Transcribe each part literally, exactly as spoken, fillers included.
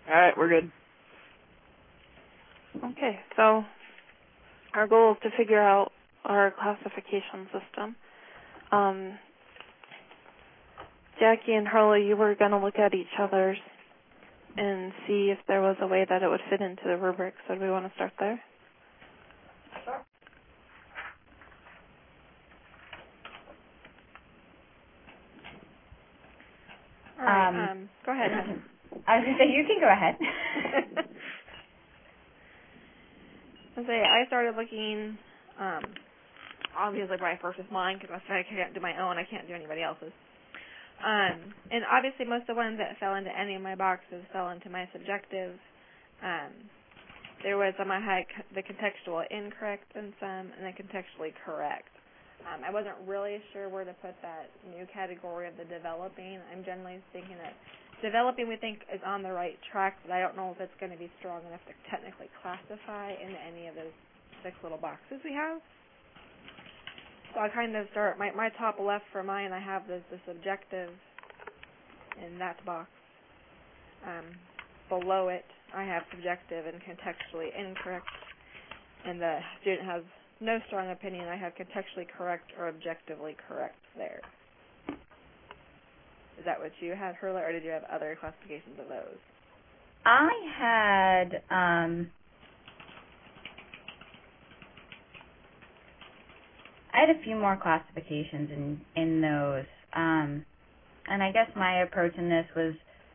All right, we're good. Okay, so our goal is to figure out our classification system. Um, Jackie and Hurley, you were going to look at each other's and see if there was a way that it would fit into the rubric. So do we want to start there? Sure. All right, Um, um, go ahead. I was going to say, you can go ahead. I say I started looking, um, obviously probably first with mine because I can't do my own. I can't do anybody else's. Um, and obviously most of the ones that fell into any of my boxes fell into my subjective. Um, there was some I had the contextual incorrect and some, and then contextually correct. Um, I wasn't really sure where to put that new category of the developing. I'm generally thinking that developing we think is on the right track, but I don't know if it's going to be strong enough to technically classify into any of those six little boxes we have. So I kind of start, my, my top left for mine, I have the, the subjective in that box. Um, below it, I have subjective and contextually incorrect. And the student has no strong opinion. I have contextually correct or objectively correct there. Is that what you had, Hurley, or did you have other classifications of those? I had... Um, I had a few more classifications in, in those, um, and I guess my approach in this was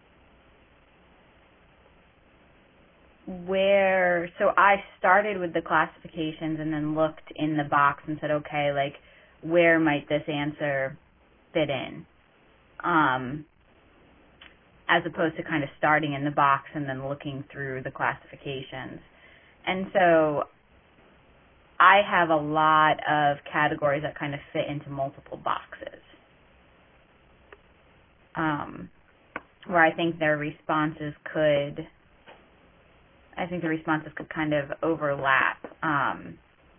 where, so I started with the classifications and then looked in the box and said, okay, like, where might this answer fit in? Um, as opposed to kind of starting in the box and then looking through the classifications. And so I have a lot of categories that kind of fit into multiple boxes, um, where I think their responses could, I think the responses could kind of overlap, um,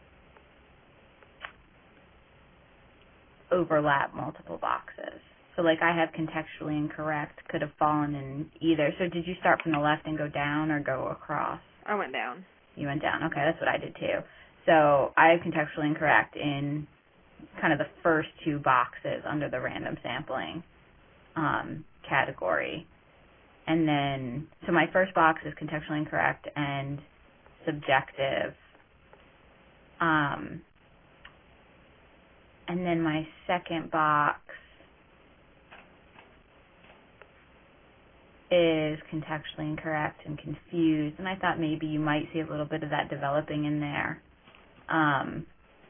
overlap multiple boxes. So, like, I have contextually incorrect, could have fallen in either. So did you start from the left and go down or go across? I went down. You went down. Okay, that's what I did too. So I have contextually incorrect in kind of the first two boxes under the random sampling um, category. And then, so my first box is contextually incorrect and subjective. Um, and then my second box is contextually incorrect and confused. And I thought maybe you might see a little bit of that developing in there. Um,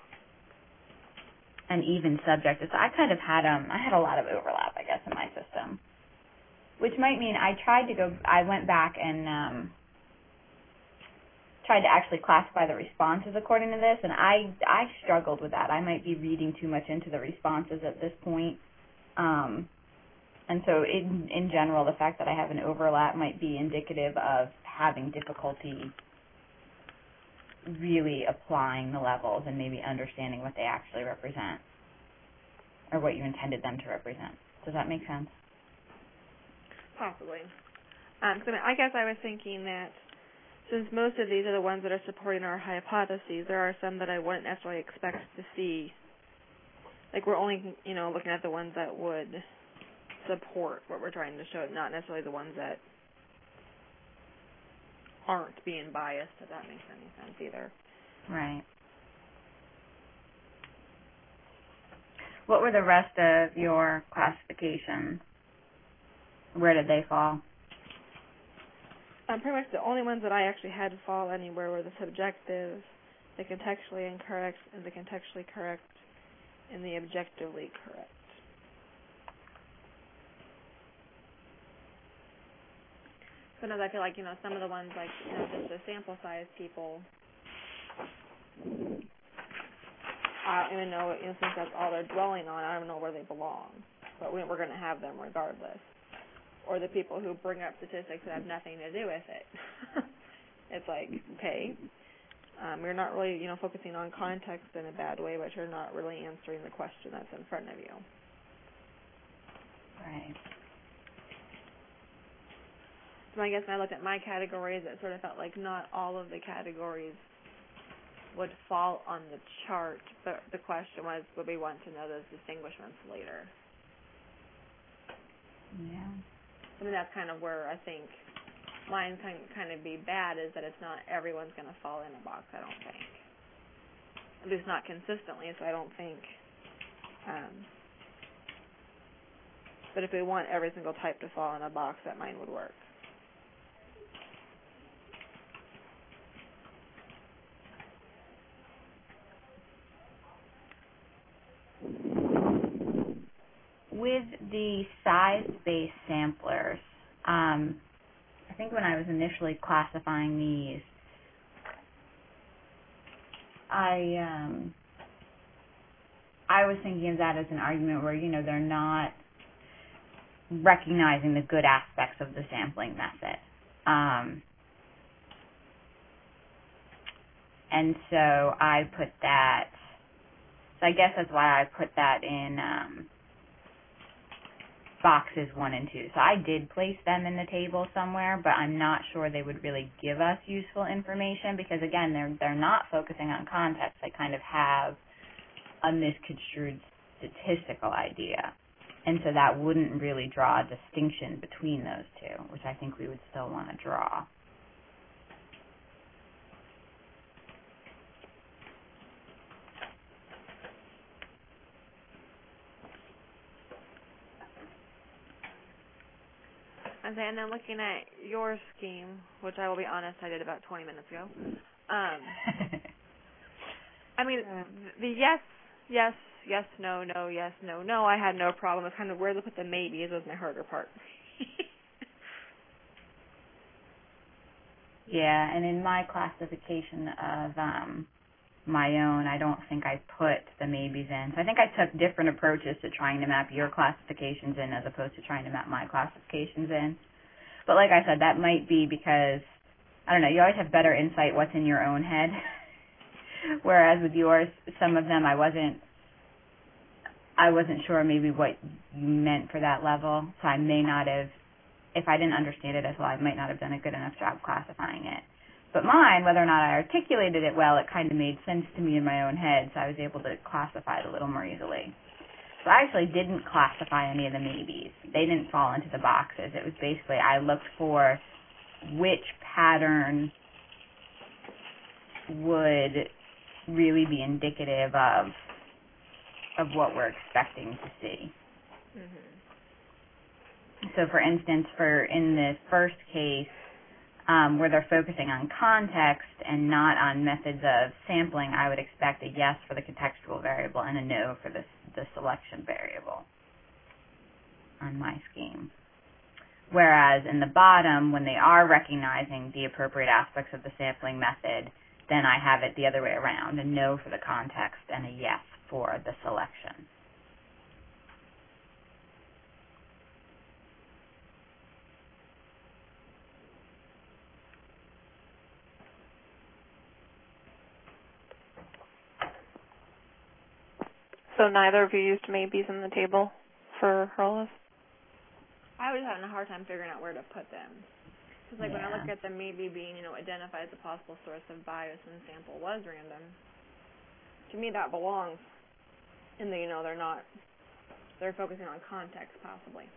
and even subjective. So I kind of had um I had a lot of overlap, I guess, in my system, which might mean I tried to go. I went back and um, tried to actually classify the responses according to this, and I I struggled with that. I might be reading too much into the responses at this point, um, and so in in general, the fact that I have an overlap might be indicative of having difficulty really applying the levels and maybe understanding what they actually represent or what you intended them to represent. Does that make sense? Possibly. Um, so I guess I was thinking that since most of these are the ones that are supporting our hypotheses, there are some that I wouldn't necessarily expect to see. Like we're only, you know, looking at the ones that would support what we're trying to show, not necessarily the ones that aren't being biased, if that makes any sense either. Right. What were the rest of your classifications? Where did they fall? Um, pretty much the only ones that I actually had to fall anywhere were the subjective, the contextually incorrect, and the contextually correct, and the objectively correct. Sometimes I feel like, you know, some of the ones like, you know, just the sample size people, I don't even know, you know, since that's all they're dwelling on, I don't know where they belong. But we, we're going to have them regardless. Or the people who bring up statistics that have nothing to do with it. It's like, okay, um, you're not really, you know, focusing on context in a bad way, but you're not really answering the question that's in front of you. Right. So I guess when I looked at my categories, it sort of felt like not all of the categories would fall on the chart, but the question was, would we want to know those distinguishments later? Yeah. I mean, that's kind of where I think mine can kind of be bad, is that it's not everyone's going to fall in a box, I don't think. At least not consistently, so I don't think. Um, but if we want every single type to fall in a box, that mine would work. With the size-based samplers, um, I think when I was initially classifying these, I um, I was thinking of that as an argument where, you know, they're not recognizing the good aspects of the sampling method. Um, and so I put that, so I guess that's why I put that in um, boxes one and two. So I did place them in the table somewhere, but I'm not sure they would really give us useful information because, again, they're they're not focusing on context. They kind of have a misconstrued statistical idea. And so that wouldn't really draw a distinction between those two, which I think we would still want to draw. And then I'm looking at your scheme, which I will be honest, I did about twenty minutes ago. Um, I mean, the yes, yes, yes, no, no, yes, no, no, I had no problem. It's kind of where to put the maybes was my harder part. Yeah, and in my classification of um, my own, I don't think I put the maybes in. So I think I took different approaches to trying to map your classifications in as opposed to trying to map my classifications in. But like I said, that might be because, I don't know, you always have better insight what's in your own head. Whereas with yours, some of them I wasn't, I wasn't sure maybe what you meant for that level. So I may not have, if I didn't understand it as well, I might not have done a good enough job classifying it. But mine, whether or not I articulated it well, it kind of made sense to me in my own head, so I was able to classify it a little more easily. So I actually didn't classify any of the maybes. They didn't fall into the boxes. It was basically I looked for which pattern would really be indicative of of what we're expecting to see. Mm-hmm. So, for instance, for in the first case, um, where they're focusing on context and not on methods of sampling, I would expect a yes for the contextual variable and a no for the, the selection variable on my scheme. Whereas in the bottom, when they are recognizing the appropriate aspects of the sampling method, then I have it the other way around, a no for the context and a yes for the selection. So neither of you used maybes in the table for Hurlis? I was having a hard time figuring out where to put them. Because like yeah. when I look at the maybe being, you know, identifies a possible source of bias when sample was random, to me that belongs in the, you know, they're not, they're focusing on context possibly.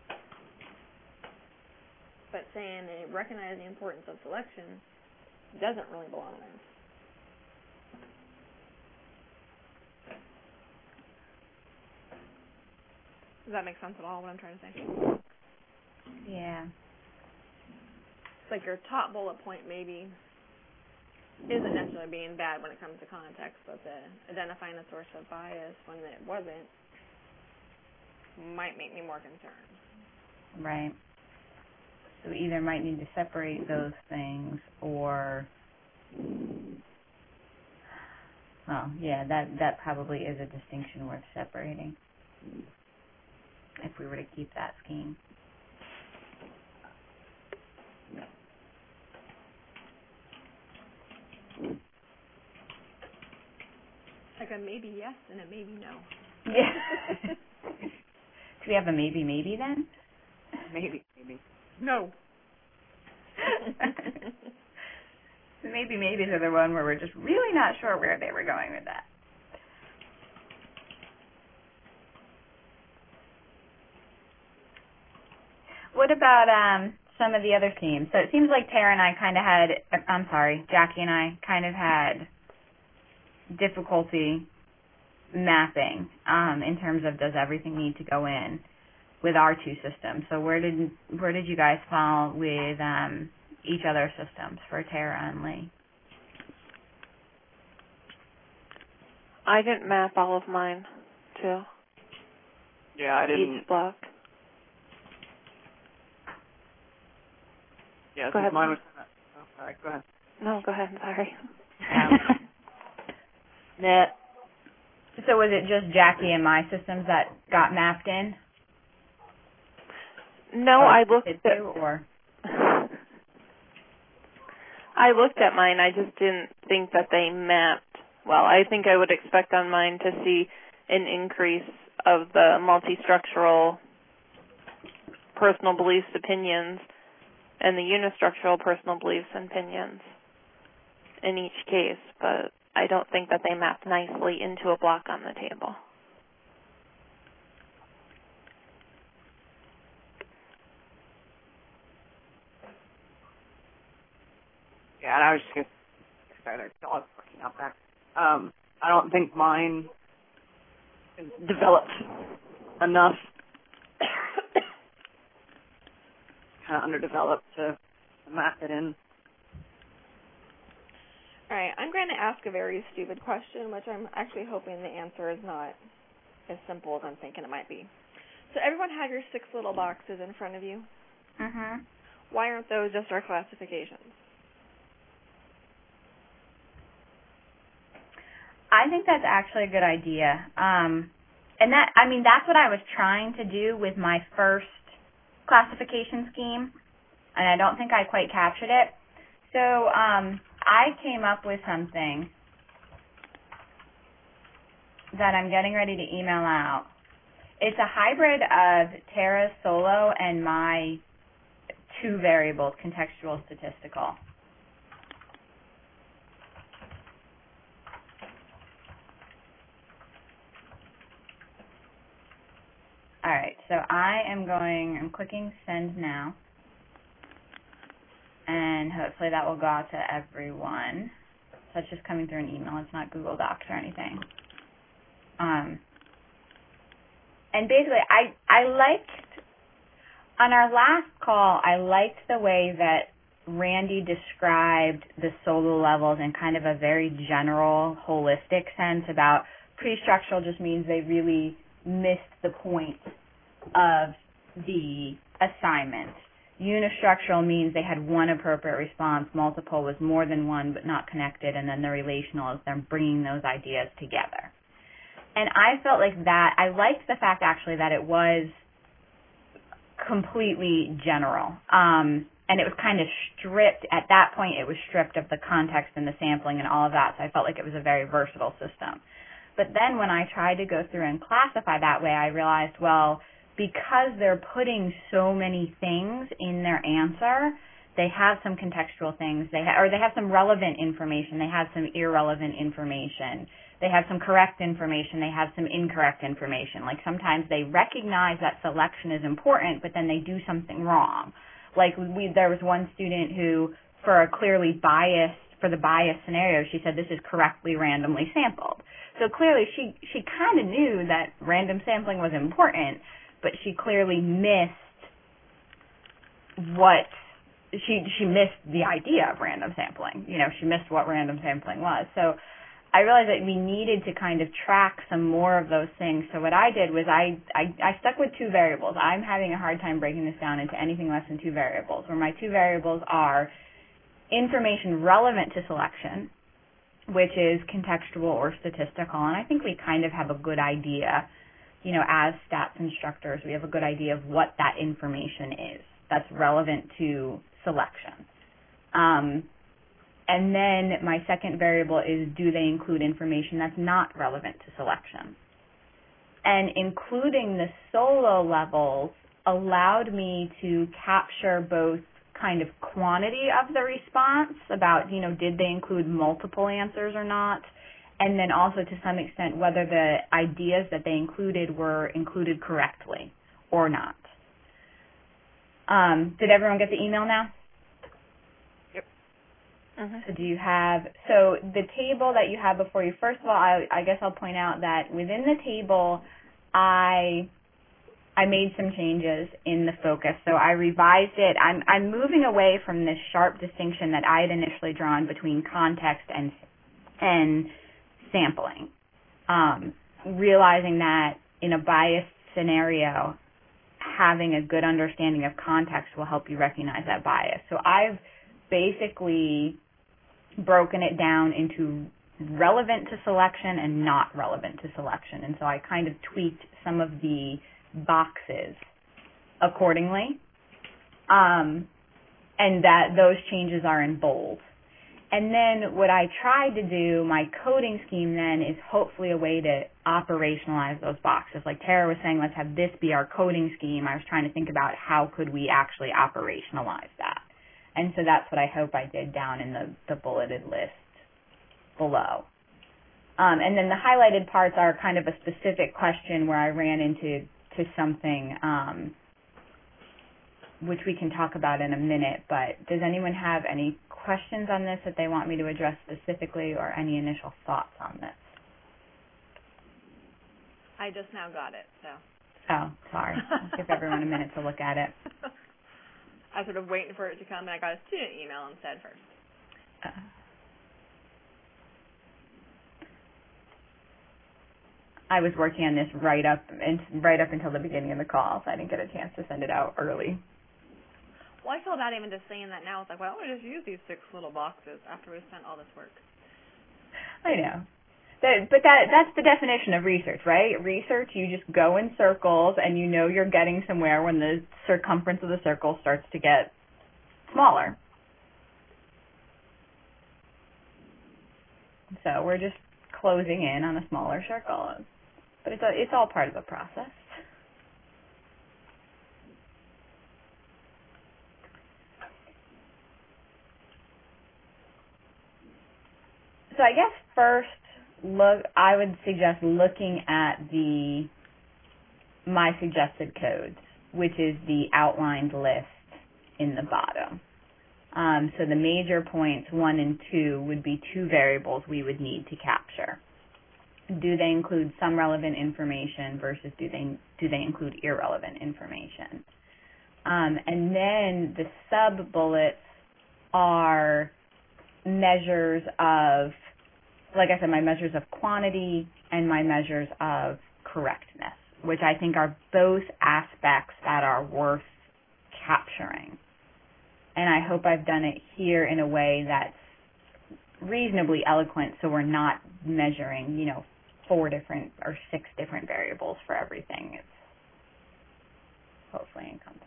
But saying they recognize the importance of selection doesn't really belong there. Does that make sense at all, what I'm trying to say? Yeah. It's like your top bullet point maybe isn't necessarily being bad when it comes to context, but the identifying a source of bias when it wasn't might make me more concerned. Right. So we either might need to separate those things or, well, yeah, that, that probably is a distinction worth separating if we were to keep that scheme. Like a maybe yes and a maybe no. Yeah. Do we have a maybe maybe then? Maybe, maybe. No. Maybe maybes are the one where we're just really not sure where they were going with that. What about um, some of the other themes? So it seems like Tara and I kind of had, I'm sorry, Jackie and I kind of had difficulty mapping um, in terms of does everything need to go in with our two systems. So where did where did you guys fall with um, each other's systems for Tara and Lee? I didn't map all of mine to Yeah, I didn't. each block. Yeah, Go ahead. mine was. Oh, sorry. Go ahead. No, go ahead. Sorry. Um, Nah. so was it just Jackie and my systems that got mapped in? No, Or I looked did at. you, or I looked at mine. I just didn't think that they mapped well. I think I would expect on mine to see an increase of the multi-structural personal beliefs, opinions, and the unistructural personal beliefs and opinions in each case, but I don't think that they map nicely into a block on the table. Yeah, and I was just going to sorry, their dog's barking out back. Um, I don't think mine is developed enough, kind of underdeveloped to map it in. All right, I'm going to ask a very stupid question, which I'm actually hoping the answer is not as simple as I'm thinking it might be. So everyone have your six little boxes in front of you. mm-hmm. Why aren't those just our classifications? I think that's actually a good idea. Um, and that, I mean, that's what I was trying to do with my first classification scheme, and I don't think I quite captured it. So um, I came up with something that I'm getting ready to email out. It's a hybrid of Tara's solo and my two variables, contextual, statistical. All right, so I am going, I'm clicking send now, and hopefully that will go out to everyone. So it's just coming through an email. It's not Google Docs or anything. Um, and basically, I, I liked, on our last call, I liked the way that Randy described the solo levels in kind of a very general, holistic sense about pre-structural just means they really missed the point of the assignment. Unistructural means they had one appropriate response, multiple was more than one but not connected, and then the relational is them bringing those ideas together. And I felt like that, I liked the fact actually that it was completely general. Um, and it was kind of stripped, at that point it was stripped of the context and the sampling and all of that, so I felt like it was a very versatile system. But then when I tried to go through and classify that way, I realized, well, because they're putting so many things in their answer, they have some contextual things, they ha- or they have some relevant information, they have some irrelevant information, they have some correct information, they have some incorrect information. Like sometimes they recognize that selection is important, but then they do something wrong. Like we, there was one student who, for a clearly biased, for the bias scenario, she said this is correctly randomly sampled. So clearly she, she kind of knew that random sampling was important, but she clearly missed what, she she missed the idea of random sampling. You know, she missed what random sampling was. So I realized that we needed to kind of track some more of those things. So what I did was I, I, I stuck with two variables. I'm having a hard time breaking this down into anything less than two variables, where my two variables are information relevant to selection, which is contextual or statistical, and I think we kind of have a good idea, you know, as stats instructors, we have a good idea of what that information is that's relevant to selection. Um, and then my second variable is, do they include information that's not relevant to selection? And including the solo levels allowed me to capture both kind of quantity of the response about, you know, did they include multiple answers or not, and then also to some extent whether the ideas that they included were included correctly or not. Um, did everyone get the email now? Yep. Mm-hmm. So do you have, so the table that you have before you, first of all, I, I guess I'll point out that within the table, I I made some changes in the focus. So I revised it. I'm I'm moving away from this sharp distinction that I had initially drawn between context and and sampling, um, realizing that in a biased scenario, having a good understanding of context will help you recognize that bias. So I've basically broken it down into relevant to selection and not relevant to selection. And so I kind of tweaked some of the boxes accordingly, um, and that those changes are in bold. And then what I tried to do, my coding scheme then, is hopefully a way to operationalize those boxes. Like Tara was saying, let's have this be our coding scheme. I was trying to think about how could we actually operationalize that. And so that's what I hope I did down in the, the bulleted list below. Um, and then the highlighted parts are kind of a specific question where I ran into to something um, which we can talk about in a minute. But does anyone have any questions on this that they want me to address specifically, or any initial thoughts on this? I just now got it, so. Oh, sorry. I'll give everyone a minute to look at it. I was sort of waiting for it to come, and I got a student email instead first. Uh, I was working on this right up and right up until the beginning of the call, so I didn't get a chance to send it out early. Well, I feel bad even just saying that now. It's like, why don't we just use these six little boxes after we spent all this work? I know. That, but that that's the definition of research, right? Research, you just go in circles, and you know you're getting somewhere when the circumference of the circle starts to get smaller. So we're just closing in on a smaller circle. But it's, a, it's all part of the process. So I guess first, look, I would suggest looking at the my suggested codes, which is the outlined list in the bottom. Um, so the major points, one and two, would be two variables we would need to capture. Do they include some relevant information versus do they do they include irrelevant information? Um, and then the sub-bullets are measures of, like I said, my measures of quantity and my measures of correctness, which I think are both aspects that are worth capturing. And I hope I've done it here in a way that's reasonably eloquent, so we're not measuring, you know, four different or six different variables for everything. It's hopefully encompassed.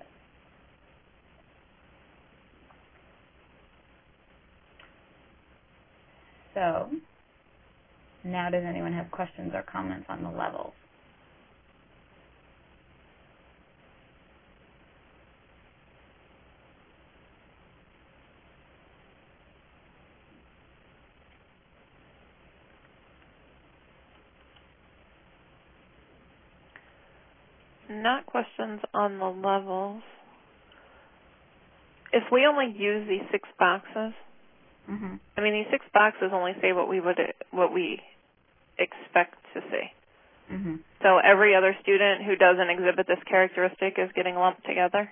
So now does anyone have questions or comments on the levels? Not questions on the levels. If we only use these six boxes, mm-hmm. I mean, these six boxes only say what we would what we expect to see. Mm-hmm. So every other student who doesn't exhibit this characteristic is getting lumped together?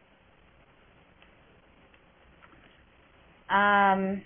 Um,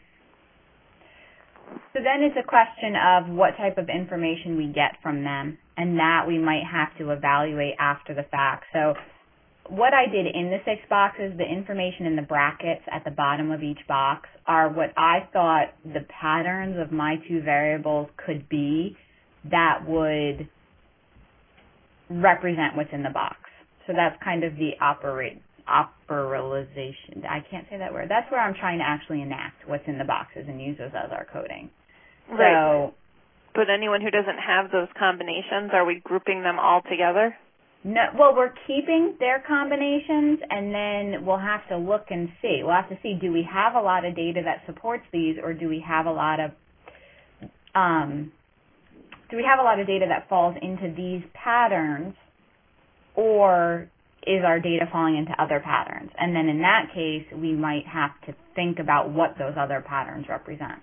so then it's a question of what type of information we get from them, and that we might have to evaluate after the fact. So what I did in the six boxes, the information in the brackets at the bottom of each box are what I thought the patterns of my two variables could be that would represent what's in the box. So that's kind of the operate, operalization. I can't say that word. That's where I'm trying to actually enact what's in the boxes and use those as our coding. Right. So, but anyone who doesn't have those combinations, are we grouping them all together? No, well, we're keeping their combinations, and then we'll have to look and see. We'll have to see, do we have a lot of data that supports these, or do we have a lot of um, do we have a lot of data that falls into these patterns, or is our data falling into other patterns? And then in that case, we might have to think about what those other patterns represent.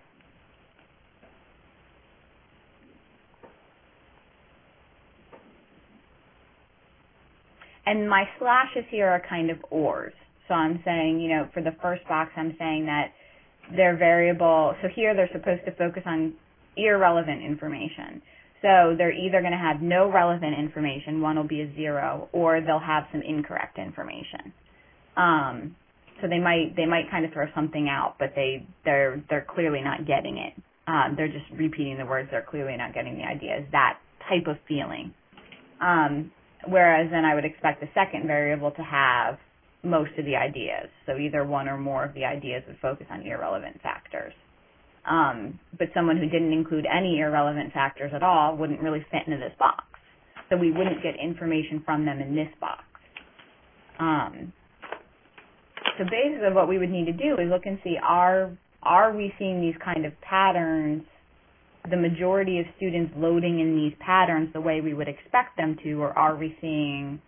And my slashes here are kind of ors. So I'm saying, you know, for the first box, I'm saying that they're variable. So here they're supposed to focus on irrelevant information. So they're either going to have no relevant information, one will be a zero, or they'll have some incorrect information. Um, so they might they might kind of throw something out, but they they're they're clearly not getting it. Um, they're just repeating the words. They're clearly not getting the idea. Is that type of feeling? Um, Whereas then I would expect the second variable to have most of the ideas. So either one or more of the ideas would focus on irrelevant factors. Um, but someone who didn't include any irrelevant factors at all wouldn't really fit into this box. So we wouldn't get information from them in this box. Um, so basically what we would need to do is look and see, are, are we seeing these kind of patterns, the majority of students loading in these patterns the way we would expect them to, or are we seeing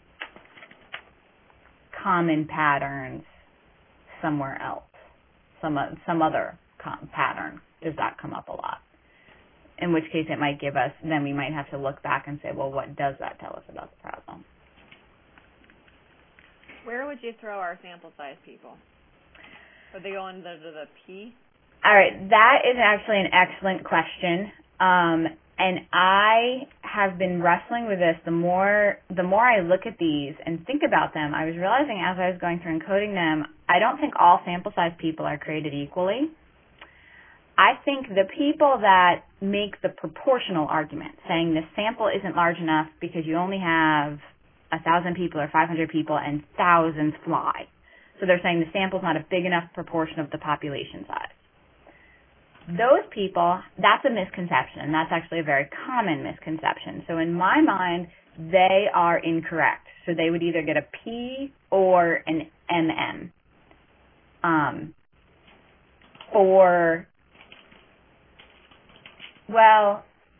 common patterns somewhere else, some some other com- pattern? Does that come up a lot? In which case it might give us, then we might have to look back and say, well, what does that tell us about the problem? Where would you throw our sample size people? Would they go into the, the P? All right, that is actually an excellent question, um, and I have been wrestling with this. The more the more I look at these and think about them, I was realizing as I was going through and coding them, I don't think all sample size people are created equally. I think the people that make the proportional argument, saying the sample isn't large enough because you only have a thousand people or five hundred people and thousands fly. So they're saying the sample's not a big enough proportion of the population size. Those people, that's a misconception, and that's actually a very common misconception. So in my mind, they are incorrect. So they would either get a P or an M M. Um, or, well,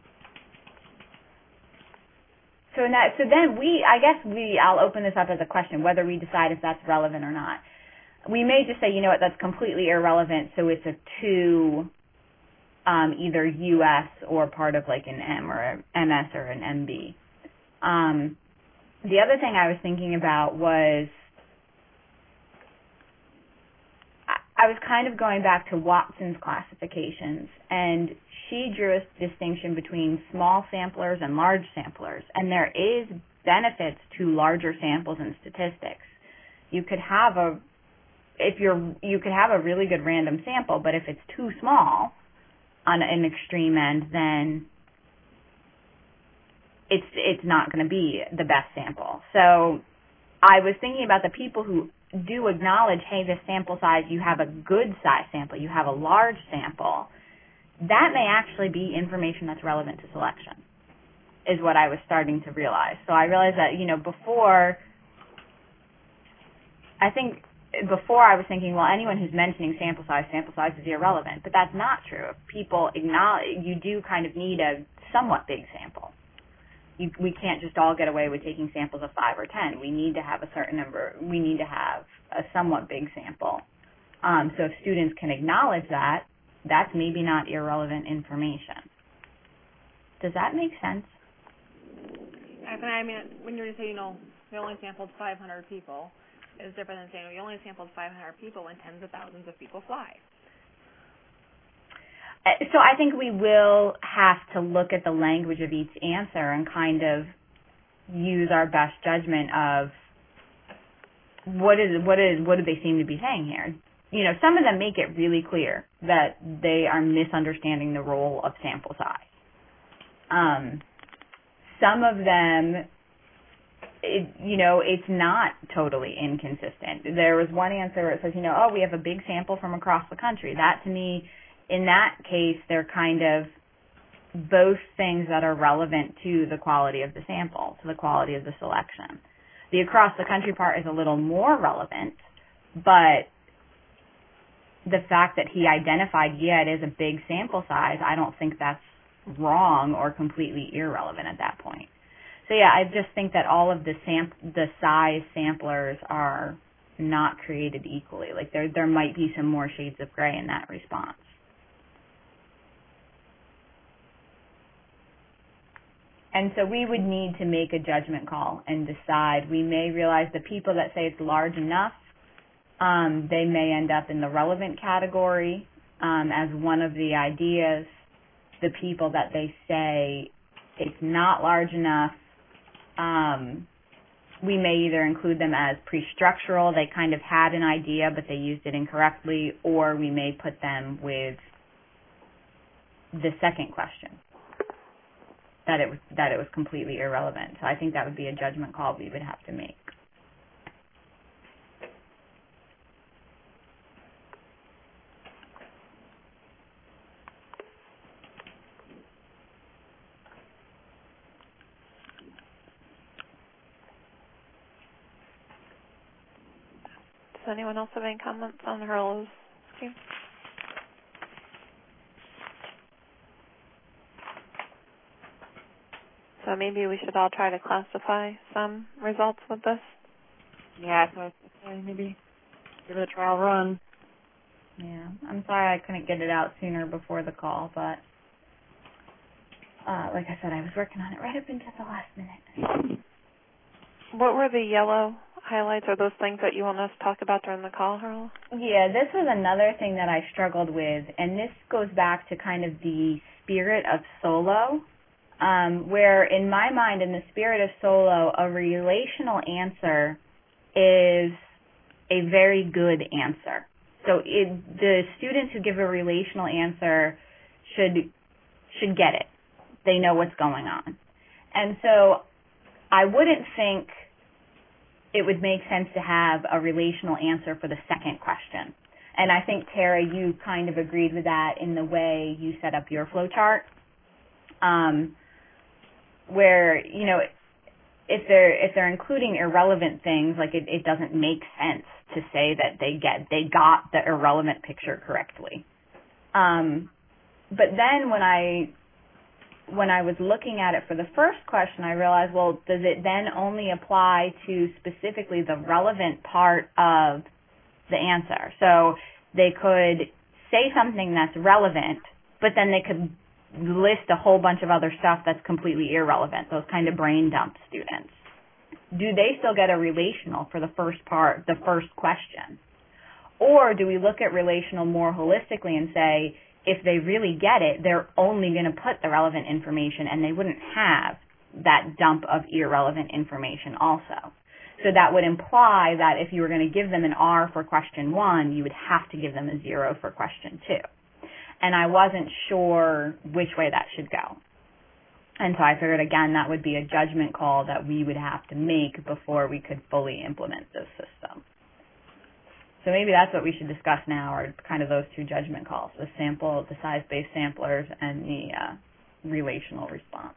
so in that, so then we, I guess we, I'll open this up as a question, whether we decide if that's relevant or not. We may just say, you know what, that's completely irrelevant, so it's a two, Um, either U S or part of like an M or an M S or an M B. Um, the other thing I was thinking about was I, I was kind of going back to Watson's classifications, and she drew a distinction between small samplers and large samplers, and there is benefits to larger samples in statistics. You could have a if you're you could have a really good random sample, but if it's too small on an extreme end, then it's it's not going to be the best sample. So I was thinking about the people who do acknowledge, hey, this sample size, you have a good size sample, you have a large sample. That may actually be information that's relevant to selection, is what I was starting to realize. So I realized that, you know, before, I think Before I was thinking, well, anyone who's mentioning sample size, sample size is irrelevant. But that's not true. If people acknowledge, you do kind of need a somewhat big sample. You, we can't just all get away with taking samples of five or ten. We need to have a certain number. We need to have a somewhat big sample. Um, so if students can acknowledge that, that's maybe not irrelevant information. Does that make sense? I mean, when you're just saying, you know, we only sampled five hundred people, is different than saying we only sampled five hundred people and tens of thousands of people fly. So I think we will have to look at the language of each answer and kind of use our best judgment of what is what is what do they seem to be saying here. You know, some of them make it really clear that they are misunderstanding the role of sample size. Um, some of them, It, you know, it's not totally inconsistent. There was one answer where it says, you know, oh, we have a big sample from across the country. That, to me, in that case, they're kind of both things that are relevant to the quality of the sample, to the quality of the selection. The across the country part is a little more relevant, but the fact that he identified, yeah, it is a big sample size, I don't think that's wrong or completely irrelevant at that point. So yeah, I just think that all of the sam- the size samplers are not created equally. Like there there might be some more shades of gray in that response. And so we would need to make a judgment call and decide. We may realize the people that say it's large enough, um, they may end up in the relevant category um, as one of the ideas. The people that they say it's not large enough, um, we may either include them as pre-structural, they kind of had an idea but they used it incorrectly, or we may put them with the second question, that it was that it was completely irrelevant. So I think that would be a judgment call we would have to make. Does anyone else have any comments on Hurl's scheme? So maybe we should all try to classify some results with this. Yeah, so I maybe give it a trial run. Yeah, I'm sorry I couldn't get it out sooner before the call, but uh, like I said, I was working on it right up until the last minute. What were the yellow highlights? Are those things that you want us to talk about during the call, Hurl? Yeah, this was another thing that I struggled with, and this goes back to kind of the spirit of solo, um, where in my mind, in the spirit of solo, a relational answer is a very good answer. So it, the students who give a relational answer should should get it. They know what's going on. And so I wouldn't think it would make sense to have a relational answer for the second question. And I think, Tara, you kind of agreed with that in the way you set up your flow chart, um, where, you know, if they're if they're including irrelevant things, like it, it doesn't make sense to say that they get they got the irrelevant picture correctly. Um, but then when I when I was looking at it for the first question, I realized, well, does it then only apply to specifically the relevant part of the answer? So they could say something that's relevant, but then they could list a whole bunch of other stuff that's completely irrelevant, those kind of brain dump students. Do they still get a relational for the first part, the first question? Or do we look at relational more holistically and say, if they really get it, they're only going to put the relevant information and they wouldn't have that dump of irrelevant information also. So that would imply that if you were going to give them an R for question one, you would have to give them a zero for question two. And I wasn't sure which way that should go. And so I figured, again, that would be a judgment call that we would have to make before we could fully implement this system. So maybe that's what we should discuss now, are kind of those two judgment calls, the sample, the size-based samplers, and the uh, relational response.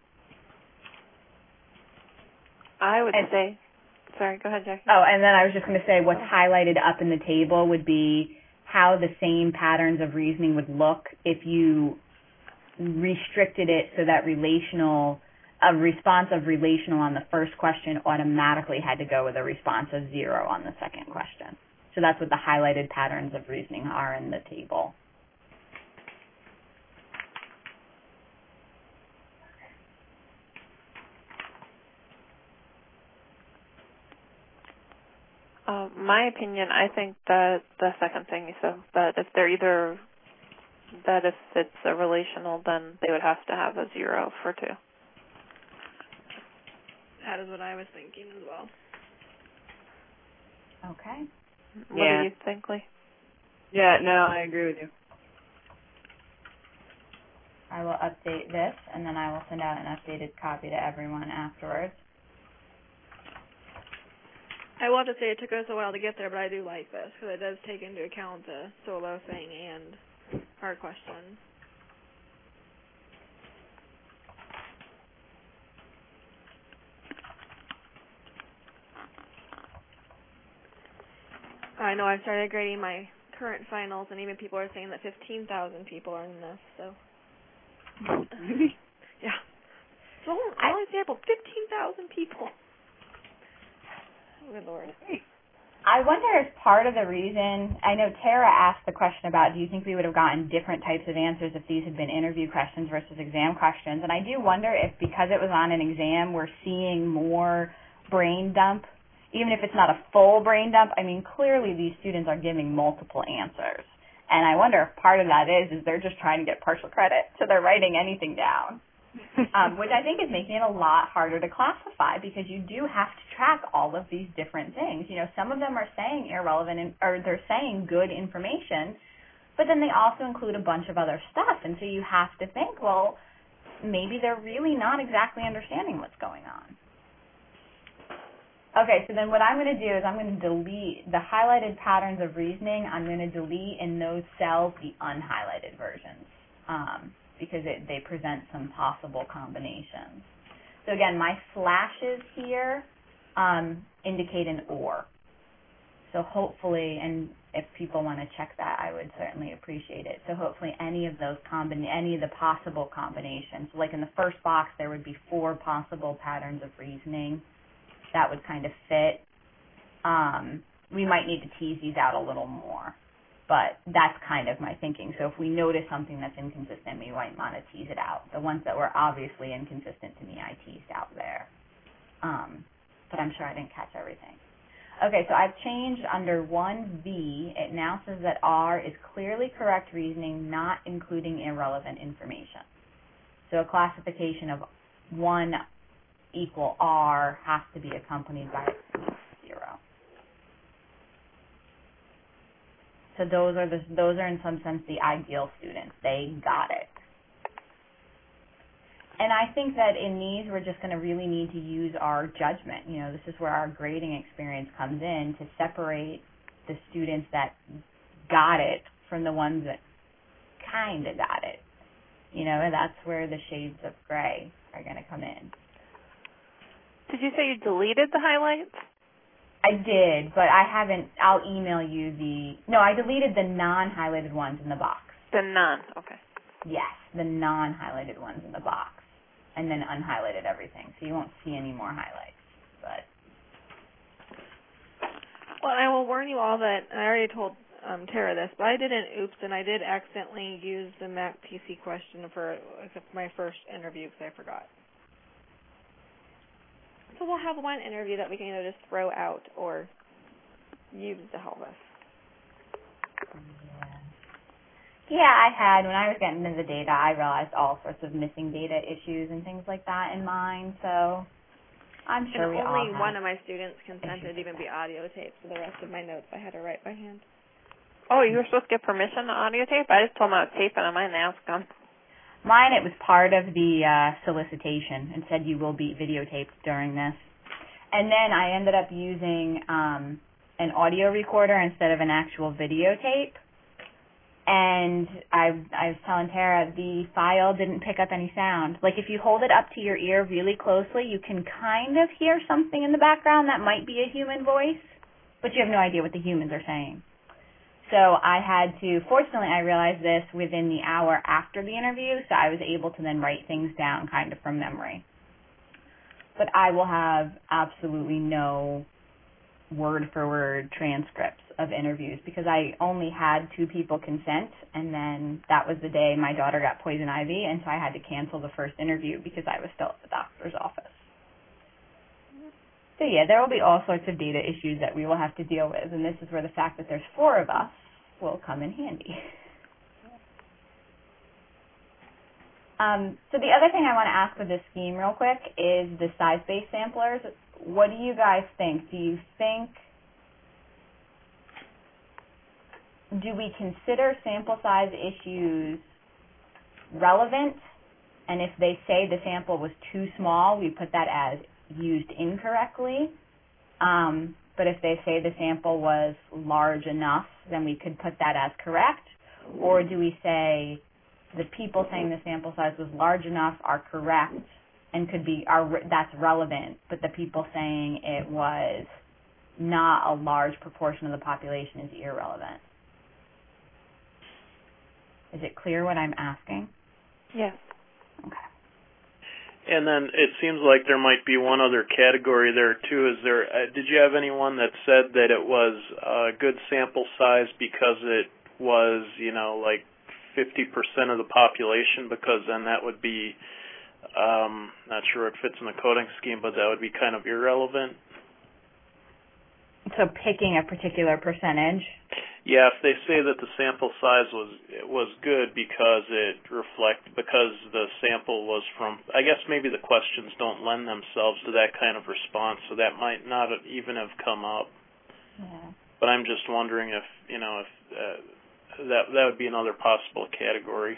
I would and, say, sorry, go ahead, Jackie. Oh, and then I was just going to say what's highlighted up in the table would be how the same patterns of reasoning would look if you restricted it so that relational, a response of relational on the first question automatically had to go with a response of zero on the second question. So that's what the highlighted patterns of reasoning are in the table. Uh, my opinion, I think that the second thing you said, that if they're either, that if it's a relational, then they would have to have a zero for two. That is what I was thinking as well. Okay. What Yeah. do you think, Lee? Yeah, no, I agree with you. I will update this, and then I will send out an updated copy to everyone afterwards. I will have to say it took us a while to get there, but I do like this because it does take into account the solo thing and our question. I know I've started grading my current finals, and even people are saying that fifteen thousand people are in this, so. Really? Yeah. So I only sampled fifteen thousand people. Good Lord. I wonder if part of the reason, I know Tara asked the question about, do you think we would have gotten different types of answers if these had been interview questions versus exam questions? And I do wonder if because it was on an exam, we're seeing more brain dump, even if it's not a full brain dump. I mean, clearly these students are giving multiple answers. And I wonder if part of that is, is they're just trying to get partial credit, so they're writing anything down. um, which I think is making it a lot harder to classify because you do have to track all of these different things. You know, some of them are saying irrelevant in, or they're saying good information, but then they also include a bunch of other stuff. And so you have to think, well, maybe they're really not exactly understanding what's going on. Okay, so then what I'm going to do is I'm going to delete the highlighted patterns of reasoning. I'm going to delete in those cells the unhighlighted versions. Um, because it, they present some possible combinations. So again, my slashes here um, indicate an or. So hopefully, and if people want to check that, I would certainly appreciate it. So hopefully any of those combina- any of the possible combinations, like in the first box there would be four possible patterns of reasoning that would kind of fit. Um, we might need to tease these out a little more. But that's kind of my thinking. So if we notice something that's inconsistent, we might want to tease it out. The ones that were obviously inconsistent to me, I teased out there. Um, but I'm sure I didn't catch everything. Okay, so I've changed under one V. It now says that R is clearly correct reasoning, not including irrelevant information. So a classification of one equal R has to be accompanied by zero. So those are the, those are in some sense the ideal students. They got it. And I think that in these we're just going to really need to use our judgment. You know, this is where our grading experience comes in to separate the students that got it from the ones that kind of got it. You know, and that's where the shades of gray are going to come in. Did you say you deleted the highlights? I did, but I haven't. I'll email you the. No, I deleted the non-highlighted ones in the box. The non. Okay. Yes, the non-highlighted ones in the box, and then unhighlighted everything, so you won't see any more highlights. But well, I will warn you all that I already told um, Tara this, but I did an oops, and I did accidentally use the M A C P C question for my first interview because I forgot. So we'll have one interview that we can either just throw out or use to help us. Yeah. Yeah, I had, when I was getting into the data, I realized all sorts of missing data issues and things like that in mine, so I'm sure and we all only have. one of my students consented to even be audio taped, so the rest of my notes I had to write by hand. Oh, you were supposed to get permission to audio tape? I just told them I was taping them. I didn't ask them. Mine, it was part of the uh, solicitation and said you will be videotaped during this. And then I ended up using um, an audio recorder instead of an actual videotape. And I, I was telling Tara, the file didn't pick up any sound. Like if you hold it up to your ear really closely, you can kind of hear something in the background that might be a human voice, but you have no idea what the humans are saying. So I had to, fortunately I realized this within the hour after the interview, so I was able to then write things down kind of from memory. But I will have absolutely no word-for-word transcripts of interviews because I only had two people consent, and then that was the day my daughter got poison ivy, and so I had to cancel the first interview because I was still at the doctor's office. So yeah, there will be all sorts of data issues that we will have to deal with, and this is where the fact that there's four of us will come in handy. Um, so the other thing I want to ask with this scheme real quick is the size-based samplers. What do you guys think? Do you think, do we consider sample size issues relevant? And if they say the sample was too small, we put that as used incorrectly. Um, but if they say the sample was large enough, then we could put that as correct. Or do we say the people saying the sample size was large enough are correct and could be are that's relevant, but the people saying it was not a large proportion of the population is irrelevant. Is it clear what I'm asking? Yes. Okay. And then it seems like there might be one other category there too. Is there? Uh, did you have anyone that said that it was a good sample size because it was, you know, like fifty percent of the population? Because then that would be, um, not sure it fits in the coding scheme, but that would be kind of irrelevant. So picking a particular percentage? Yeah, if they say that the sample size was was good because it reflect because the sample was from, I guess maybe the questions don't lend themselves to that kind of response, so that might not have even have come up. Yeah. But I'm just wondering if, you know, if uh, that that would be another possible category.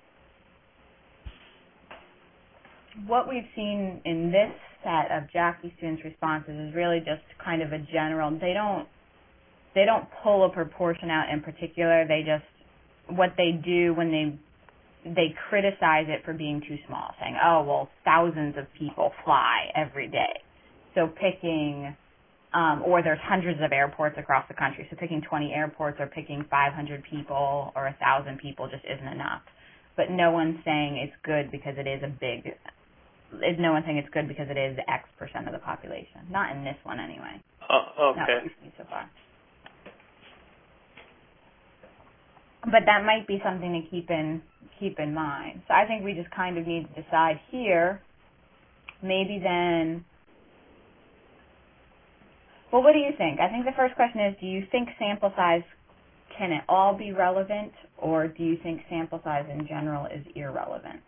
What we've seen in this set of Jackie students' responses is really just kind of a general. They don't they don't pull a proportion out in particular. They just, what they do when they they criticize it for being too small, saying, oh, well, thousands of people fly every day. So picking, um, or there's hundreds of airports across the country, so picking twenty airports or picking five hundred people or one thousand people just isn't enough. But no one's saying it's good because it is a big, is no one saying it's good because it is X percent of the population. Not in this one anyway. Uh, okay. Not what we've seen so far. But that might be something to keep in keep in mind. So I think we just kind of need to decide here, maybe then, well, what do you think? I think the first question is, do you think sample size, can it all be relevant, or do you think sample size in general is irrelevant?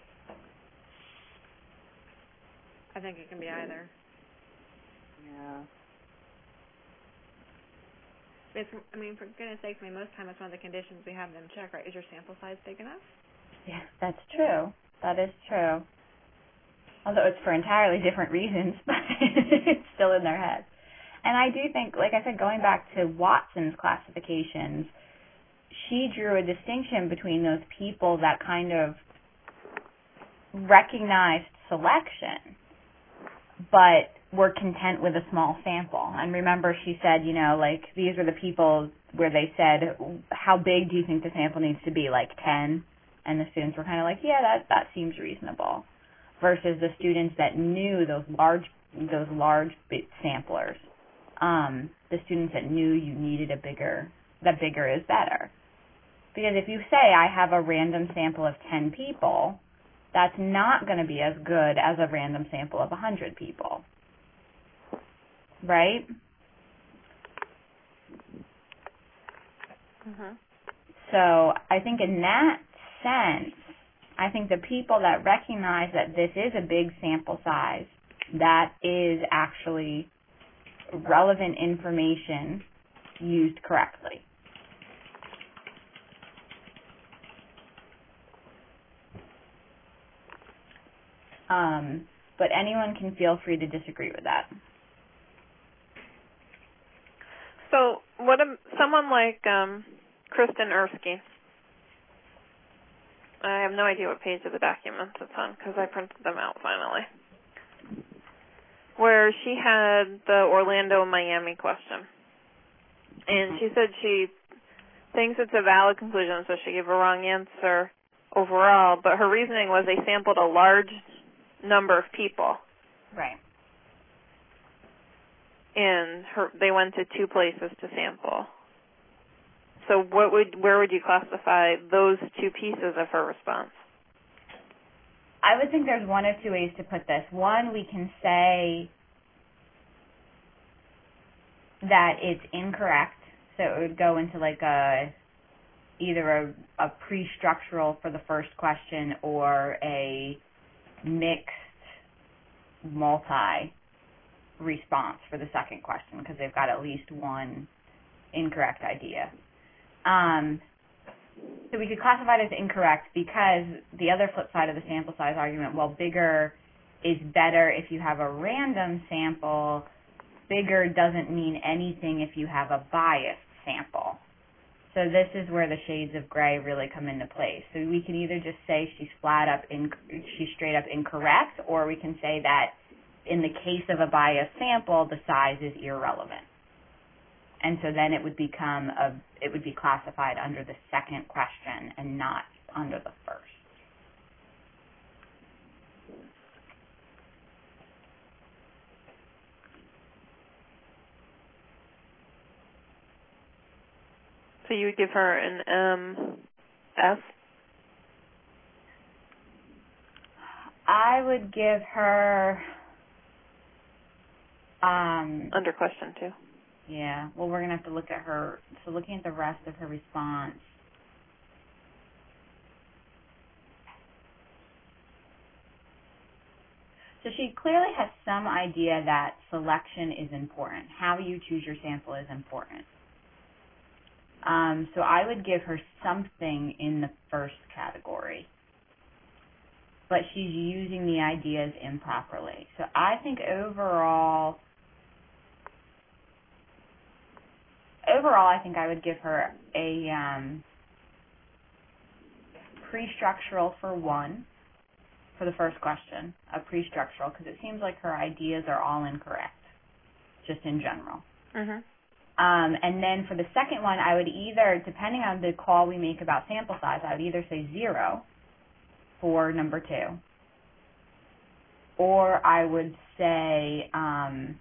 I think it can be either. Yeah. It's, I mean, for goodness sakes, I mean, most time it's one of the conditions we have them check, right? Is your sample size big enough? Yeah, that's true. That is true. Although it's for entirely different reasons, but it's still in their head. And I do think, like I said, going back to Watson's classifications, she drew a distinction between those people that kind of recognized selection, but were content with a small sample. And remember, she said, you know, like, these are the people where they said, how big do you think the sample needs to be, like ten? And the students were kind of like, yeah, that that seems reasonable. Versus the students that knew those large those large bit samplers, um, the students that knew you needed a bigger, that bigger is better. Because if you say, I have a random sample of ten people, that's not going to be as good as a random sample of one hundred people. Right? Mm-hmm. So I think in that sense, I think the people that recognize that this is a big sample size, that is actually relevant information used correctly. Um, but anyone can feel free to disagree with that. So, what a, someone like um, Kristen Erskine, I have no idea what page of the document it's on because I printed them out finally, where she had the Orlando Miami question. And she said she thinks it's a valid conclusion, so she gave a wrong answer overall, but her reasoning was they sampled a large number of people. Right. And her, they went to two places to sample. So what would, where would you classify those two pieces of her response? I would think there's one of two ways to put this. One, we can say that it's incorrect, so it would go into like a either a, a pre-structural for the first question or a mixed multi response for the second question because they've got at least one incorrect idea. Um, so we could classify it as incorrect because the other flip side of the sample size argument, well, bigger is better if you have a random sample. Bigger doesn't mean anything if you have a biased sample. So this is where the shades of gray really come into place. So we can either just say she's flat up, in, she's straight up incorrect, or we can say that in the case of a biased sample, the size is irrelevant. And so then it would become a, it would be classified under the second question and not under the first. So you would give her an M F? I would give her um, under question two. Yeah. Well, we're gonna have to look at her. So looking at the rest of her response. So she clearly has some idea that selection is important. How you choose your sample is important. Um, so I would give her something in the first category. But she's using the ideas improperly. So I think overall, overall I think I would give her a um, pre-structural for one, for the first question, a pre-structural, because it seems like her ideas are all incorrect, just in general. Mm-hmm. Um, and then for the second one, I would either, depending on the call we make about sample size, I would either say zero for number two, or I would say um,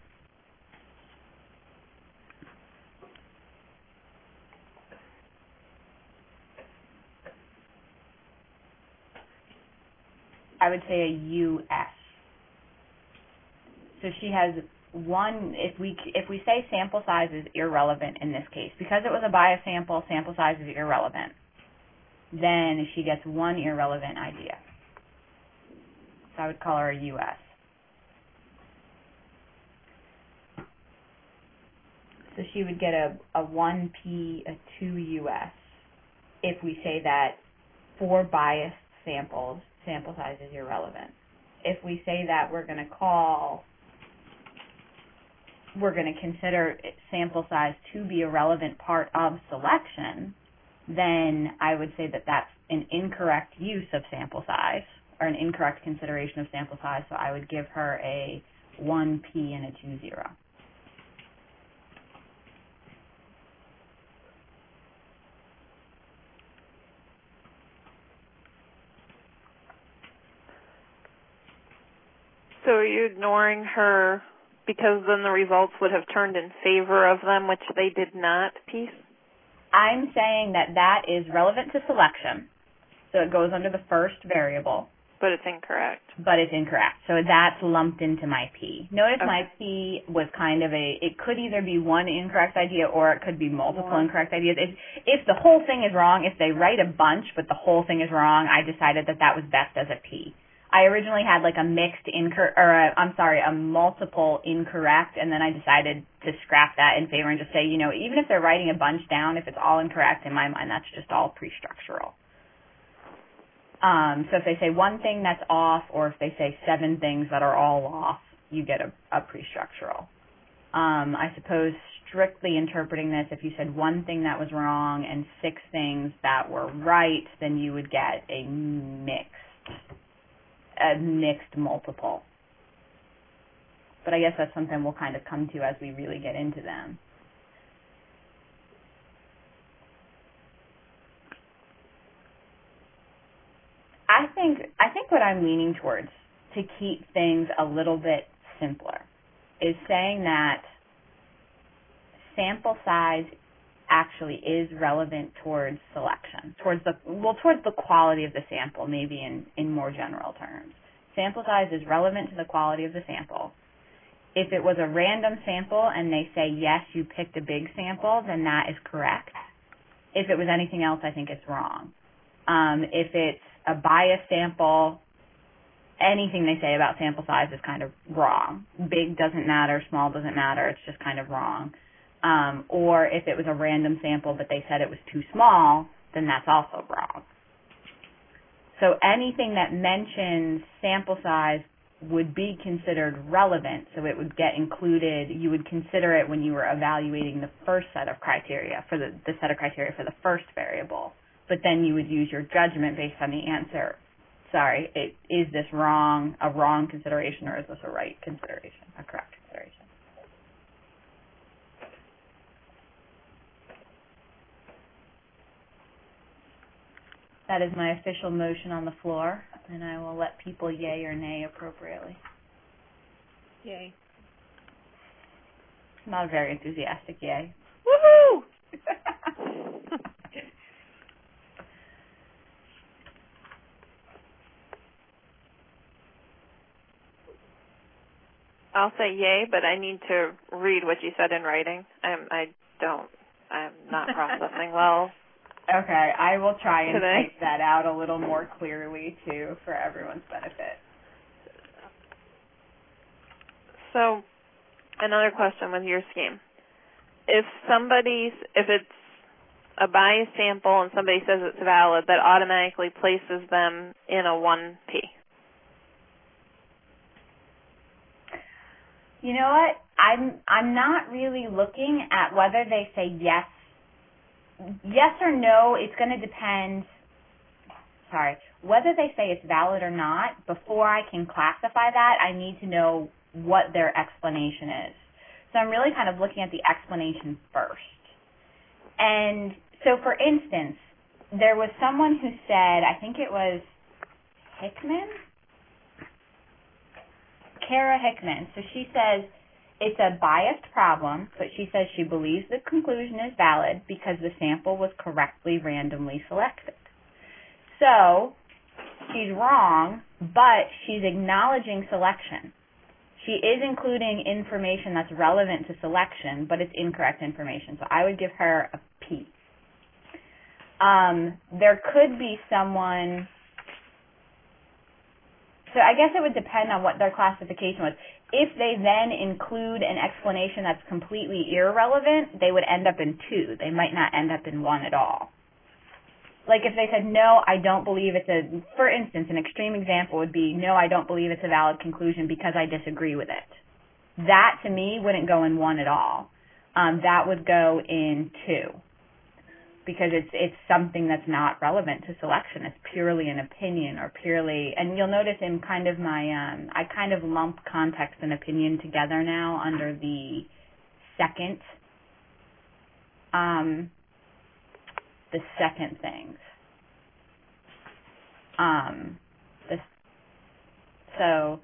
I would say a U S. So she has one, if we if we say sample size is irrelevant in this case, because it was a bias sample, sample size is irrelevant, then she gets one irrelevant idea. So I would call her a U S. So she would get a, a one P, a two U S if we say that for biased samples, sample size is irrelevant. If we say that we're going to call, we're going to consider sample size to be a relevant part of selection, then I would say that that's an incorrect use of sample size, or an incorrect consideration of sample size, so I would give her a one P and a two zero. So are you ignoring her because then the results would have turned in favor of them, which they did not, piece? I'm saying that that is relevant to selection, so it goes under the first variable. But it's incorrect. But it's incorrect. So that's lumped into my P. Notice Okay. my P was kind of a, it could either be one incorrect idea or it could be multiple More. incorrect ideas. If, if the whole thing is wrong, if they write a bunch but the whole thing is wrong, I decided that that was best as a P. I originally had like a mixed incor or a, I'm sorry, a multiple incorrect, and then I decided to scrap that in favor and just say, you know, even if they're writing a bunch down, if it's all incorrect, in my mind, that's just all pre-structural. Um, so if they say one thing that's off, or if they say seven things that are all off, you get a, a pre-structural. Um, I suppose strictly interpreting this, if you said one thing that was wrong and six things that were right, then you would get a mixed. a mixed multiple. But I guess that's something we'll kind of come to as we really get into them. I think I think what I'm leaning towards to keep things a little bit simpler is saying that sample size actually is relevant towards selection, towards the well, towards the quality of the sample, maybe in, in more general terms. Sample size is relevant to the quality of the sample. If it was a random sample and they say, yes, you picked a big sample, then that is correct. If it was anything else, I think it's wrong. Um, if it's a biased sample, anything they say about sample size is kind of wrong. Big doesn't matter, small doesn't matter, it's just kind of wrong. Um, or if it was a random sample but they said it was too small, then that's also wrong. So anything that mentions sample size would be considered relevant, so it would get included, you would consider it when you were evaluating the first set of criteria, for the, the set of criteria for the first variable. But then you would use your judgment based on the answer. Sorry, it, is this wrong, a wrong consideration, or is this a right consideration, a correct consideration? That is my official motion on the floor, and I will let people yay or nay appropriately. Yay. Not a very enthusiastic yay. Woohoo! I'll say yay, but I need to read what you said in writing. I'm, I don't. I'm not processing well. Okay, I will try and today. type that out a little more clearly, too, for everyone's benefit. So, another question with your scheme. If somebody's, if it's a bias sample and somebody says it's valid, that automatically places them in a one P. You know what? I'm I'm not really looking at whether they say yes, yes or no. It's going to depend. Sorry, whether they say it's valid or not. Before I can classify that, I need to know what their explanation is. So I'm really kind of looking at the explanation first. And so, for instance, there was someone who said, I think it was Hickman? Kara Hickman. So she says it's a biased problem, but she says she believes the conclusion is valid because the sample was correctly randomly selected. So she's wrong, but she's acknowledging selection. She is including information that's relevant to selection, but it's incorrect information. So I would give her a P. Um, there could be someone... So I guess it would depend on what their classification was. If they then include an explanation that's completely irrelevant, they would end up in two. They might not end up in one at all. Like if they said, no, I don't believe it's a, for instance, an extreme example would be, no, I don't believe it's a valid conclusion because I disagree with it. That, to me, wouldn't go in one at all. Um, that would go in two. Because it's it's something that's not relevant to selection. It's purely an opinion or purely, and you'll notice in kind of my, um, I kind of lump context and opinion together now under the second, um, the second things. Um, the, so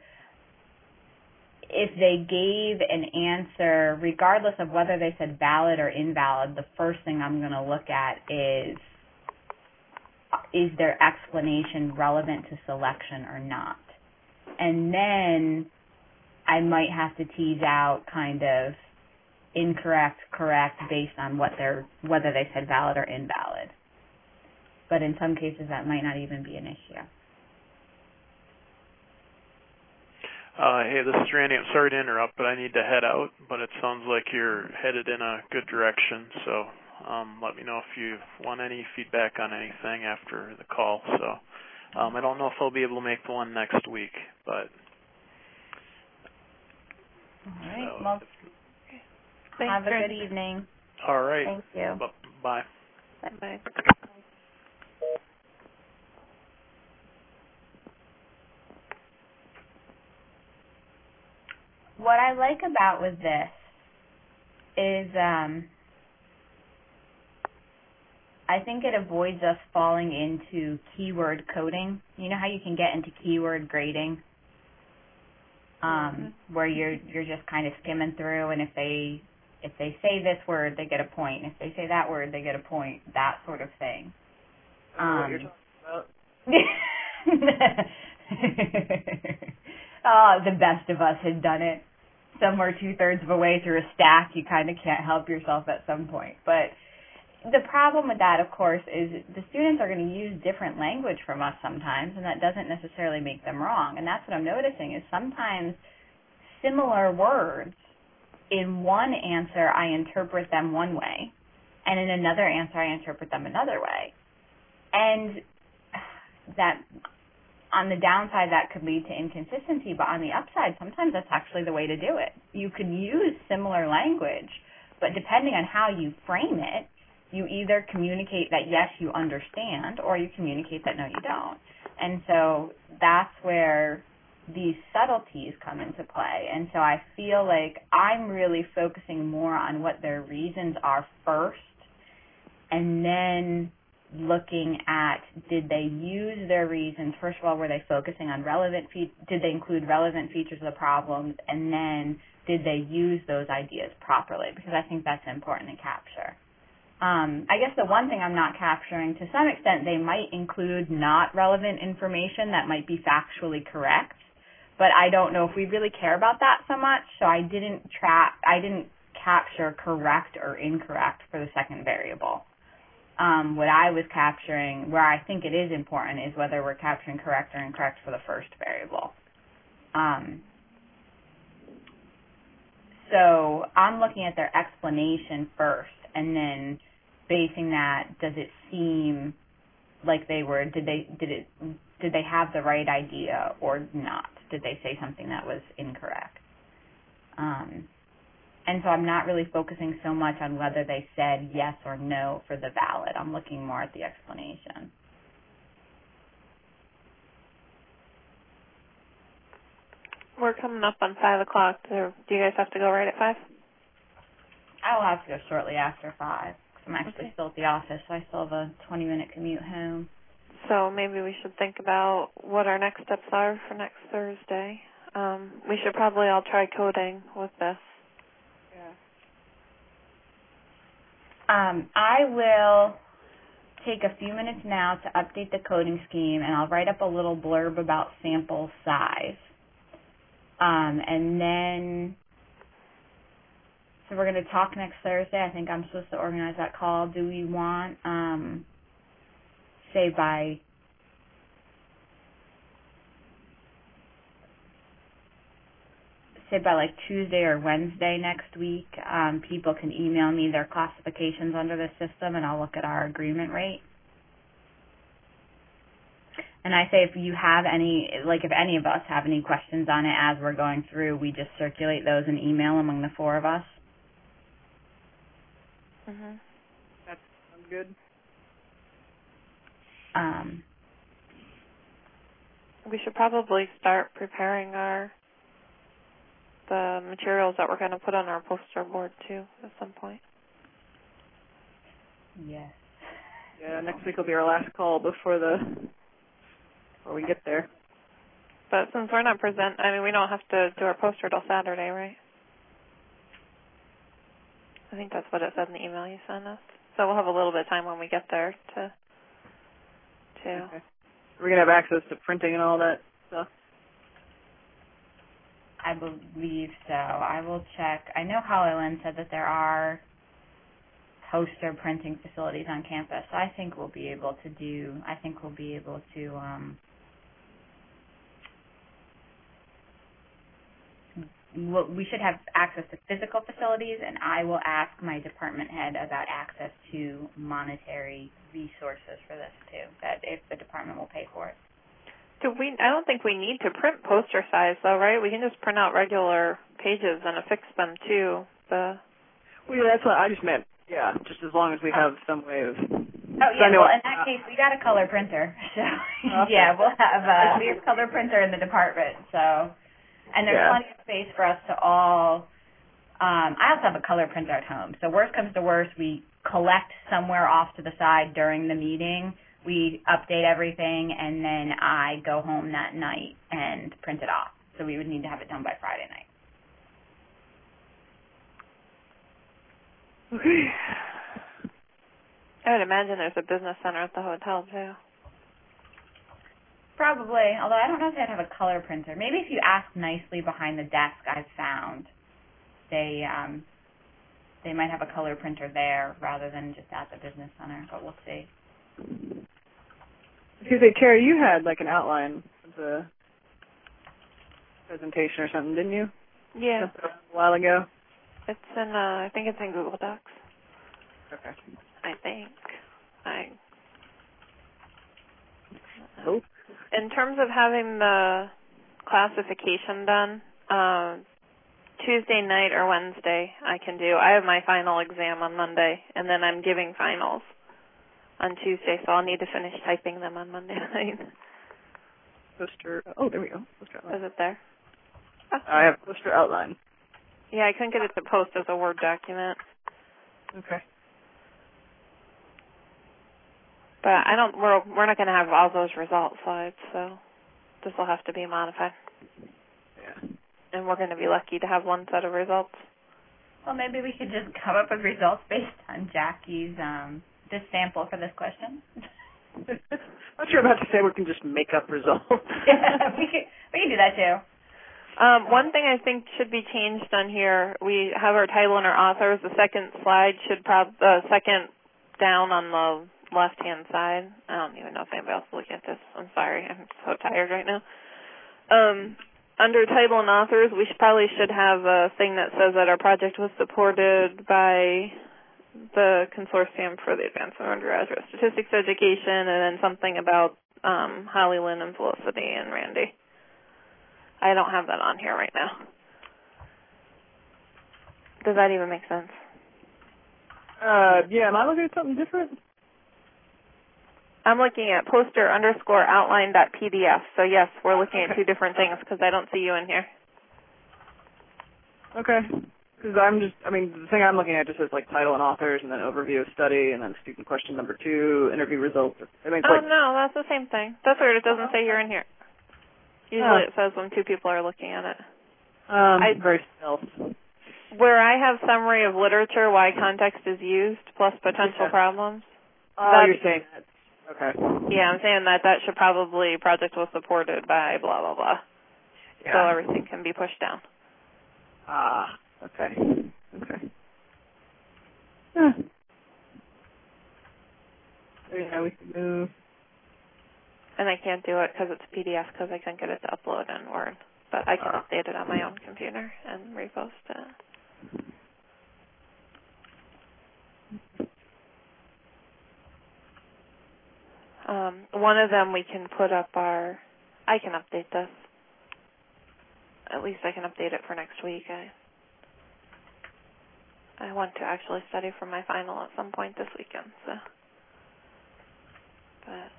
if they gave an answer, regardless of whether they said valid or invalid, the first thing I'm going to look at is, is their explanation relevant to selection or not? And then I might have to tease out kind of incorrect, correct, based on what they're, whether they said valid or invalid. But in some cases, that might not even be an issue. Uh, hey, this is Randy. I'm sorry to interrupt, but I need to head out. But it sounds like you're headed in a good direction. So um, let me know if you want any feedback on anything after the call. So um, I don't know if I'll be able to make the one next week, but. All right. So, well, Thanks, have a Chris. good evening. all right. Thank you. B- bye. Bye. What I like about with this is um, I think it avoids us falling into keyword coding. You know how you can get into keyword grading, um, mm-hmm. where you're you're just kind of skimming through, and if they if they say this word, they get a point. If they say that word, they get a point. That sort of thing. I don't know Um, what you're talking about. Oh, the best of us had done it. Somewhere two-thirds of a way through a stack, you kind of can't help yourself at some point. But the problem with that, of course, is the students are going to use different language from us sometimes, and that doesn't necessarily make them wrong. And that's what I'm noticing is sometimes similar words, in one answer I interpret them one way, and in another answer I interpret them another way. And that... on the downside, that could lead to inconsistency, but on the upside, sometimes that's actually the way to do it. You can use similar language, but depending on how you frame it, you either communicate that, yes, you understand, or you communicate that, no, you don't. And so that's where these subtleties come into play. And so I feel like I'm really focusing more on what their reasons are first, and then looking at, did they use their reasons? First of all, were they focusing on relevant fe- did they include relevant features of the problems, and then did they use those ideas properly? Because I think that's important to capture. Um, I guess the one thing I'm not capturing, to some extent, they might include not relevant information that might be factually correct, but I don't know if we really care about that so much, so I didn't track, I didn't capture correct or incorrect for the second variable. Um, what I was capturing, where I think it is important, is whether we're capturing correct or incorrect for the first variable. Um, so I'm looking at their explanation first, and then basing that, does it seem like they were, did they, did it, did they have the right idea or not? Did they say something that was incorrect? Um, And so I'm not really focusing so much on whether they said yes or no for the valid. I'm looking more at the explanation. We're coming up on five o'clock. So do you guys have to go right at five? I will have to go shortly after five, because I'm actually Okay. still at the office, so I still have a twenty-minute commute home. So maybe we should think about what our next steps are for next Thursday. Um, we should probably all try coding with this. Yeah. Um, I will take a few minutes now to update the coding scheme, and I'll write up a little blurb about sample size. Um, and then, so we're going to talk next Thursday. I think I'm supposed to organize that call. Do we want, um, say by say by like Tuesday or Wednesday next week, um, people can email me their classifications under the system, and I'll look at our agreement rate. And I say if you have any, like if any of us have any questions on it as we're going through, we just circulate those in email among the four of us. Mhm. That sounds good. Um, We should probably start preparing our the materials that we're going to put on our poster board too at some point. yes. Yeah, next week will be our last call before the before we get there. But since we're not present, I mean, we don't have to do our poster till Saturday, right? I think that's what it said in the email you sent us. So we'll have a little bit of time when we get there to to. Okay. We're gonna have access to printing and all that stuff. I believe so. I will check. I know HoloLens said that there are poster printing facilities on campus, so I think we'll be able to do, I think we'll be able to, um, we'll, we should have access to physical facilities, and I will ask my department head about access to monetary resources for this too, that if the department will pay for it. Do we? I don't think we need to print poster size though, right? We can just print out regular pages and affix them to the. Well, yeah, that's what I just meant. Yeah, just as long as we have some way of. Oh yeah, well in that case we got a color printer, so Okay. yeah, we'll have a we have a color printer in the department, so and there's Yeah. plenty of space for us to all. Um, I also have a color printer at home, so worst comes to worst, we collect somewhere off to the side during the meeting. We update everything, and then I go home that night and print it off. So we would need to have it done by Friday night. Okay. I would imagine there's a business center at the hotel too. Probably, although I don't know if they'd have a color printer. Maybe if you ask nicely behind the desk, I've found they um, they might have a color printer there rather than just at the business center, but we'll see. Because hey, Terry, you had like an outline of the presentation or something, didn't you? Yeah, A while ago. it's in. Uh, I think it's in Google Docs. Okay. I think. I. Nope. In terms of having the classification done, um, Tuesday night or Wednesday I can do. I have my final exam on Monday, and then I'm giving finals on Tuesday, so I'll need to finish typing them on Monday night. Poster. Oh, there we go. Poster outline. Is it there? Oh. I have poster outline. Yeah, I couldn't get it to post as a Word document. Okay. But I don't. We're we're not going to have all those result slides, so this will have to be modified. Yeah. And we're going to be lucky to have one set of results. Well, maybe we could just come up with results based on Jackie's um this sample for this question. I'm sure about to say we can just make up results. Yeah, we can we can do that too. Um, one thing I think should be changed on here, we have our title and our authors. The second slide should prob the uh, second down on the left-hand side. I don't even know if anybody else is looking at this. I'm sorry. I'm so tired right now. Um, under title and authors, we should, probably should have a thing that says that our project was supported by the Consortium for the Advancement of Undergraduate Statistics Education, and then something about um, Holly Lynn and Felicity and Randy. I don't have that on here right now. Does that even make sense? Uh, yeah, am I looking at something different? I'm looking at poster underscore outline dot P D F. So, yes, we're looking Okay. at two different things because I don't see you in here. Okay. Because I'm just, I mean, the thing I'm looking at just says, like, title and authors, and then overview of study, and then student question number two, interview results. I mean, it's Oh, like, no, that's the same thing. That's weird. It doesn't say you're in here. Usually Oh. it says when two people are looking at it. um, I- very stealth. Where I have summary of literature, why context is used, plus potential Yeah. problems. Oh, That's- you're saying that. Okay. Yeah, I'm saying that that should probably, project was supported by blah, blah, blah. Yeah. So everything can be pushed down. Ah, okay. Okay. Huh. So, yeah, we can move. And I can't do it because it's P D F because I can't get it to upload in Word. But I can Uh. update it on my own computer and repost it. Um, one of them we can put up our, I can update this. At least I can update it for next week. I, I want to actually study for my final at some point this weekend, so. But.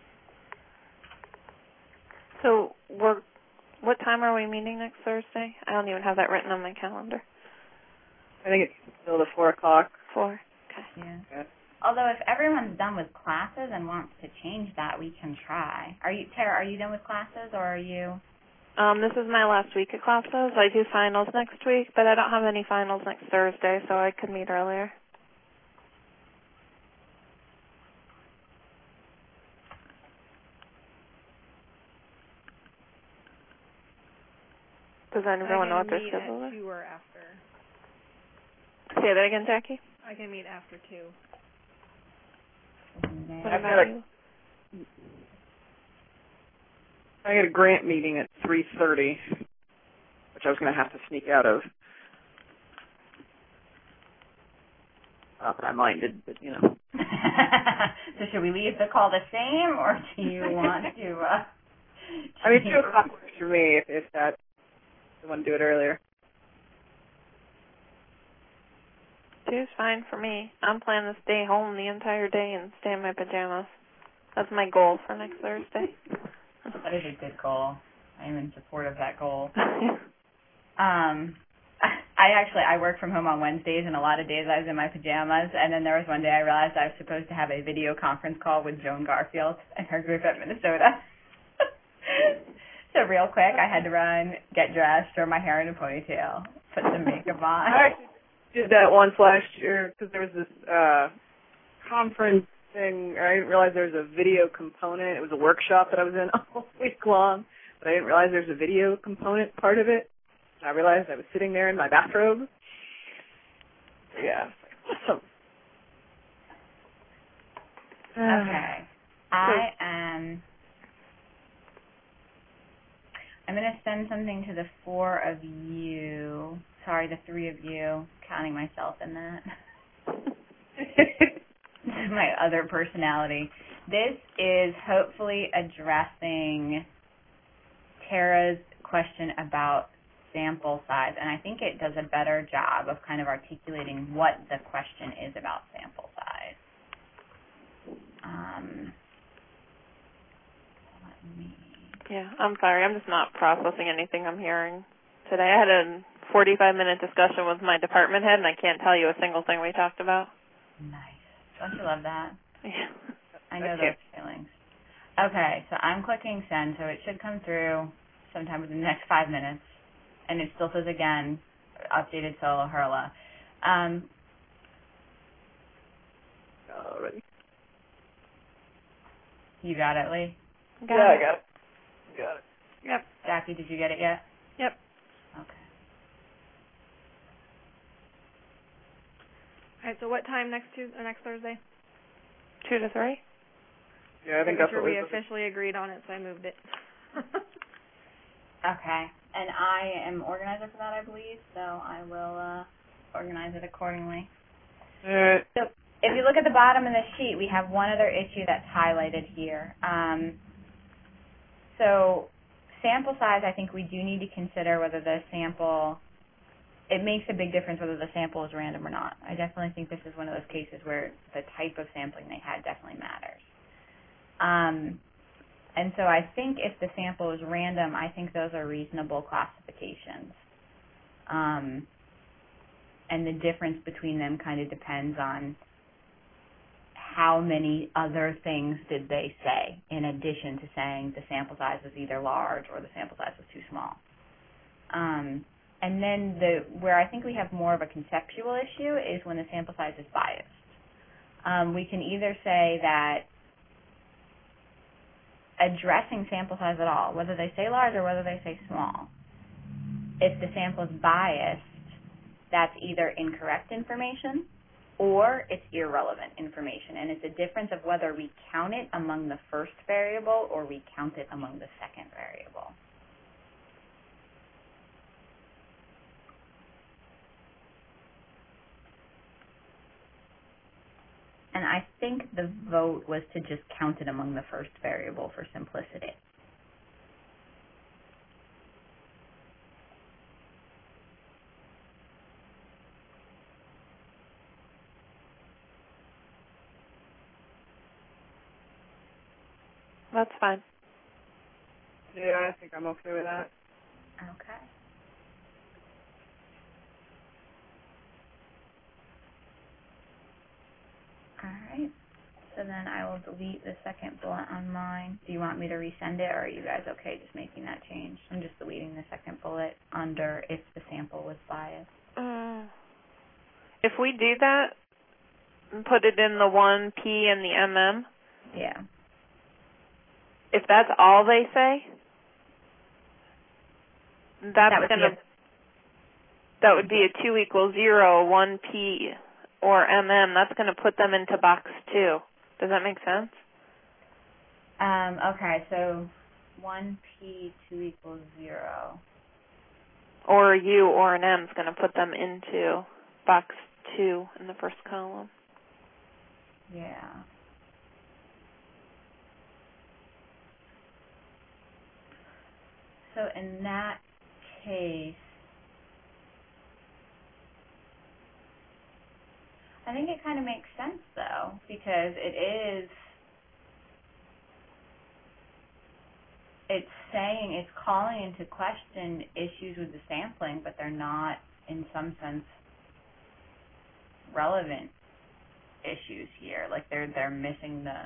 So, we're, what time are we meeting next Thursday? I don't even have that written on my calendar. I think it's still the four o'clock. Four? Okay. Yeah. Okay. Although if everyone's done with classes and wants to change that, we can try. Are you, Tara, are you done with classes, or are you? Um, this is my last week of classes. I do finals next week, but I don't have any finals next Thursday, so I could meet earlier. Does everyone know what their schedule is? two or after. Say that again, Jackie. I can meet after two. What I've about got a- you? I got a grant meeting at three thirty, which I was going to have to sneak out of. Not that I minded, but, you know. So should we leave the call the same, or do you want to? Uh, I mean, two o'clock works for me if, if that, I want to do it earlier. Two's fine for me. I'm planning to stay home the entire day and stay in my pajamas. That's my goal for next Thursday. That is a good goal. I am in support of that goal. Um, I actually, I work from home on Wednesdays, and a lot of days I was in my pajamas, and then there was one day I realized I was supposed to have a video conference call with Joan Garfield and her group at Minnesota. So real quick, I had to run, get dressed, throw my hair in a ponytail, put some makeup on. I actually did that once last year because there was this uh, conference thing. I didn't realize there was a video component. It was a workshop that I was in all week long, but I didn't realize there was a video component part of it. And I realized I was sitting there in my bathrobe. So, yeah. Awesome. Okay. I am. I'm going to send something to the four of you. Sorry, the three of you. Counting myself in that. This is my other personality. This is hopefully addressing Tara's question about sample size, and I think it does a better job of kind of articulating what the question is about sample size. Um, let me... Yeah, I'm sorry. I'm just not processing anything I'm hearing today. I had a forty-five minute discussion with my department head, and I can't tell you a single thing we talked about. Nice. Don't you love that? Yeah. I know Okay. those feelings. Okay, so I'm clicking send, so it should come through sometime within the next five minutes. And it still says again, updated solo Hurla. Um, Alrighty. you got it, Lee? Got yeah, it. I got it. Got it. Yep. Jackie, did you get it yet? Yep. Okay. All right. So what time next Tuesday, or next Thursday? Two to three? Yeah, I think Making that's sure what we we officially agreed on it, so I moved it. Okay. And I am organizer for that, I believe, so I will uh, organize it accordingly. Alright. So if you look at the bottom of the sheet, we have one other issue that's highlighted here. Um, so sample size, I think we do need to consider whether the sample, it makes a big difference whether the sample is random or not. I definitely think this is one of those cases where the type of sampling they had definitely matters. Um, and so I think if the sample is random, I think those are reasonable classifications. Um, and the difference between them kind of depends on how many other things did they say in addition to saying the sample size was either large or the sample size was too small. Um, and then the where I think we have more of a conceptual issue is when the sample size is biased. Um, we can either say that addressing sample size at all, whether they say large or whether they say small, if the sample is biased, that's either incorrect information or it's irrelevant information. And it's a difference of whether we count it among the first variable or we count it among the second variable. And I think the vote was to just count it among the first variable for simplicity. That's fine. Yeah, I think I'm okay with that. Okay. All right. So then I will delete the second bullet on mine. Do you want me to resend it, or are you guys okay just making that change? I'm just deleting the second bullet under if the sample was biased. Uh, if we do that and put it in the one P and the M M, Yeah. if that's all they say, that's That would gonna be a, that would be a two equals zero, one P or M M. That's gonna put them into box two. Does that make sense? um, okay, so one P, two equals zero. Or a U or an M is gonna put them into box two in the first column. Yeah. So in that case, I think it kind of makes sense, though, because it is, it's saying, it's calling into question issues with the sampling, but they're not, in some sense, relevant issues here. Like, they're, they're missing the...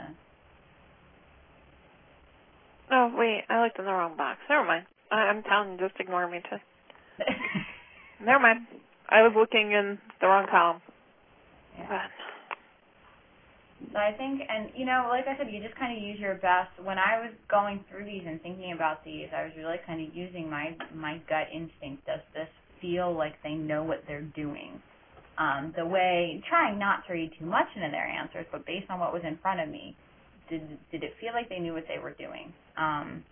Oh, wait, I looked in the wrong box. Never mind. I, I'm telling you, just ignore me, too. Never mind. I was looking in the wrong column. Yeah. So I think, and you know, like I said, you just kind of use your best. When I was going through these and thinking about these, I was really kind of using my my gut instinct. Does this feel like they know what they're doing? Um, the way, trying not to read too much into their answers, but based on what was in front of me, did did it feel like they knew what they were doing? Um,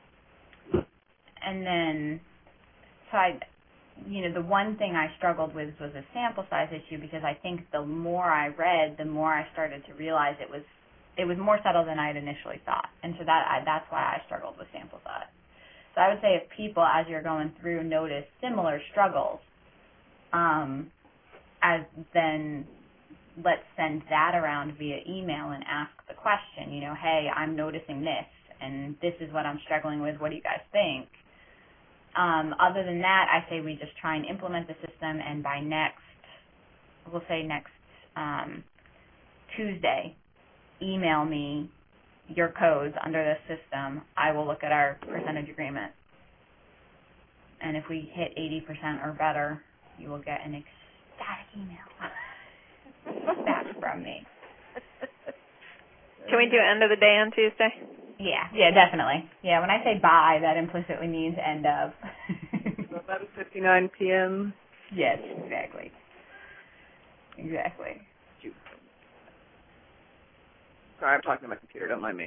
and then, so I. You know, the one thing I struggled with was a sample size issue because I think the more I read, the more I started to realize it was it was more subtle than I had initially thought, and so that I, that's why I struggled with sample size. So I would say if people, as you're going through, notice similar struggles, um, as then let's send that around via email and ask the question. You know, hey, I'm noticing this, and this is what I'm struggling with. What do you guys think? Um, other than that, I say we just try and implement the system, and by next, we'll say next um, Tuesday, email me your codes under this system, I will look at our percentage agreement. And if we hit eighty percent or better, you will get an ecstatic email back from me. Can we do end of the day on Tuesday? Yeah, yeah, definitely. Yeah, when I say bye, that implicitly means end of. eleven fifty-nine p.m. Yes, exactly. Exactly. Sorry, I'm talking to my computer. Don't mind me.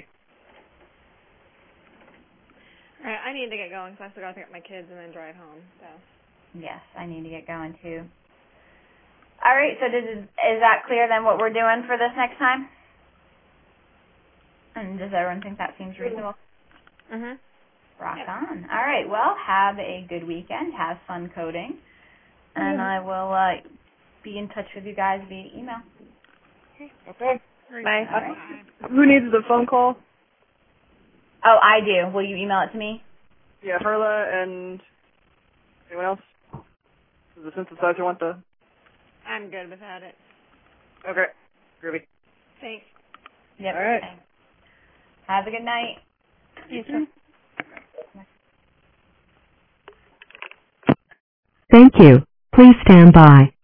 All right, I need to get going because I still got to pick up my kids and then drive home. So. Yes, I need to get going too. All right, so does, is that clear then what we're doing for this next time? And does everyone think that seems reasonable? Mhm. Rock Yeah. on. All right, well, have a good weekend. Have fun coding. And I will uh, be in touch with you guys via email. Okay. Bye. All right. Who needs the phone call? Oh, I do. Will you email it to me? Yeah, Herla and anyone else? Does the synthesizer want the... I'm good without it. Okay. Groovy. Thanks. Yep. All right. Have a good night. You too. Thank you. Please stand by.